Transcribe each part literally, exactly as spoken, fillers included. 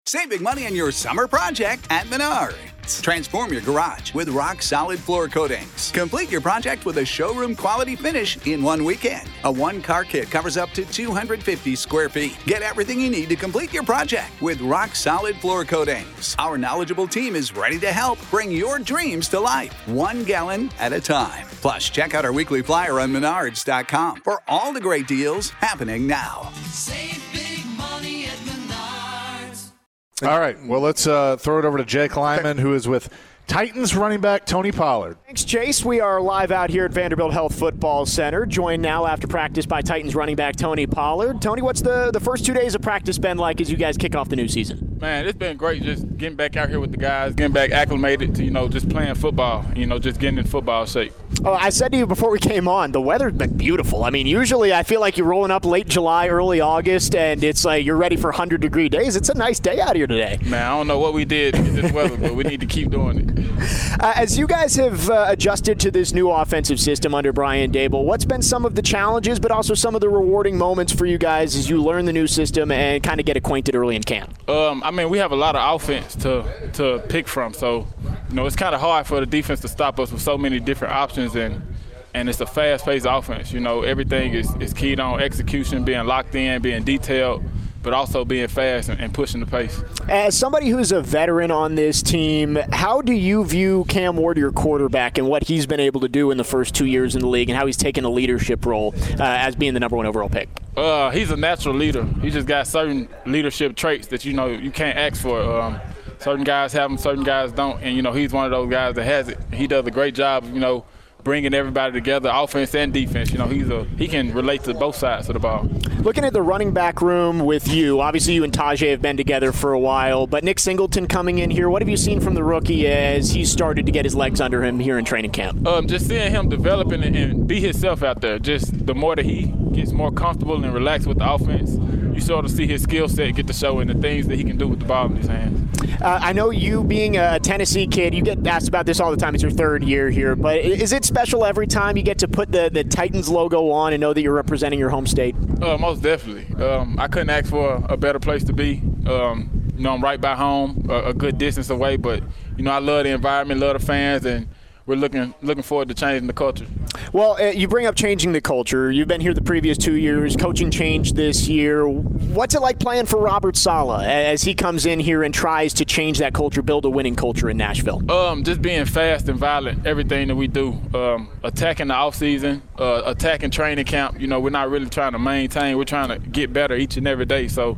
Save big money on your summer project at Menards. Transform your garage with rock-solid floor coatings. Complete your project with a showroom-quality finish in one weekend. A one-car kit covers up to two hundred fifty square feet. Get everything you need to complete your project with rock-solid floor coatings. Our knowledgeable team is ready to help bring your dreams to life, one gallon at a time. Plus, check out our weekly flyer on Menards dot com for all the great deals happening now. Save big money at Menards. All right, well, let's uh, throw it over to Jake Lyman, who is with Titans running back Tony Pollard. Thanks, Chase. We are live out here at Vanderbilt Health Football Center, joined now after practice by Titans running back Tony Pollard. Tony, what's the, the first two days of practice been like as you guys kick off the new season? Man, it's been great just getting back out here with the guys, getting back acclimated to, you know, just playing football, you know, just getting in football shape. Oh, I said to you before we came on, the weather's been beautiful. I mean, usually I feel like you're rolling up late July, early August, and it's like you're ready for one hundred degree days. It's a nice day out here today. Man, I don't know what we did to get this weather, but we need to keep doing it. Uh, as you guys have uh, adjusted to this new offensive system under Brian Daboll, what's been some of the challenges, but also some of the rewarding moments for you guys as you learn the new system and kind of get acquainted early in camp? Um, I mean, we have a lot of offense to to pick from, so you know it's kind of hard for the defense to stop us with so many different options, and and it's a fast-paced offense. You know, everything is, is keyed on execution, being locked in, being detailed, but also being fast and, and pushing the pace. As somebody who's a veteran on this team, how do you view Cam Ward, your quarterback, and what he's been able to do in the first two years in the league and how he's taken a leadership role uh, as being the number one overall pick? Uh, he's a natural leader. He just got certain leadership traits that, you know, you can't ask for. Um, certain guys have them, certain guys don't, and, you know, he's one of those guys that has it. He does a great job, you know, bringing everybody together, offense and defense. You know, he's a he can relate to both sides of the ball. Looking at the running back room with you, obviously you and Tajay have been together for a while, but Nick Singleton coming in here, what have you seen from the rookie as he started to get his legs under him here in training camp? Um, just seeing him developing and, and be himself out there. Just the more that he gets more comfortable and relaxed with the offense, you sort of see his skill set get to show and the things that he can do with the ball in his hands. Uh, I know you being a Tennessee kid, you get asked about this all the time. It's your third year here, but is it special every time you get to put the, the Titans logo on and know that you're representing your home state? Uh, most definitely. Um, I couldn't ask for a better place to be. Um, you know, I'm right by home, a, a good distance away, but, you know, I love the environment, love the fans, and we're looking looking forward to changing the culture. Well, uh, you bring up changing the culture. You've been here the previous two years. Coaching changed this year. What's it like playing for Robert Saleh as he comes in here and tries to change that culture, build a winning culture in Nashville? Um, just being fast and violent, everything that we do. Um, attacking the offseason, uh, attacking training camp. You know, we're not really trying to maintain. We're trying to get better each and every day. So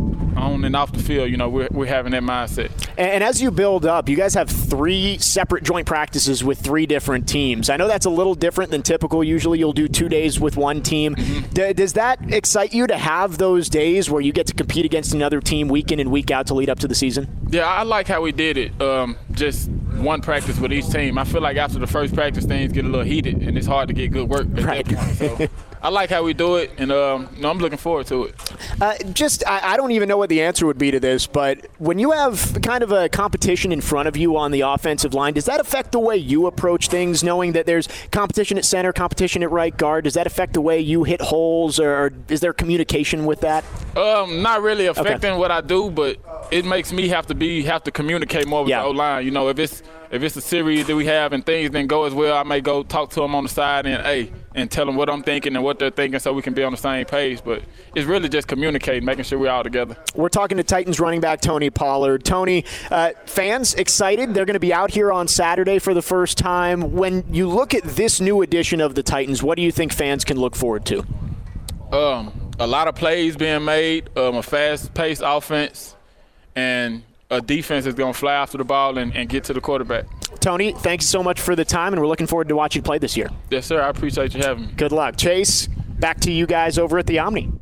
on and off the field, you know, we're, we're having that mindset. And, and as you build up, you guys have three separate joint practices with three different teams. I know that's a little different than typical. Usually you'll do two days with one team. Mm-hmm. D- does that excite you to have those days where you get to compete against another team week in and week out to lead up to the season? Yeah, I like how we did it. Um, just one practice with each team. I feel like after the first practice, things get a little heated, and it's hard to get good work at right. that point. So I like how we do it, and um, you know, I'm looking forward to it. Uh, just, I, I don't even know what the answer would be to this, but when you have kind of a competition in front of you on the offensive line, does that affect the way you approach things, knowing that there's competition at center, competition at right guard? Does that affect the way you hit holes, or is there communication with that? Um, not really affecting okay. what I do, but it makes me have to be have to communicate more with yeah. the O-line. You know, if it's if it's a series that we have and things didn't go as well, I may go talk to them on the side and hey, and tell them what I'm thinking and what they're thinking so we can be on the same page. But it's really just communicating, making sure we're all together. We're talking to Titans running back Tony Pollard. Tony, uh, fans excited. They're going to be out here on Saturday for the first time. When you look at this new edition of the Titans, what do you think fans can look forward to? Um, a lot of plays being made, um, a fast-paced offense, and a defense that's going to fly after the ball and, and get to the quarterback. Tony, thanks so much for the time, and we're looking forward to watching you play this year. Yes, sir. I appreciate you having me. Good luck. Chase, back to you guys over at the Omni.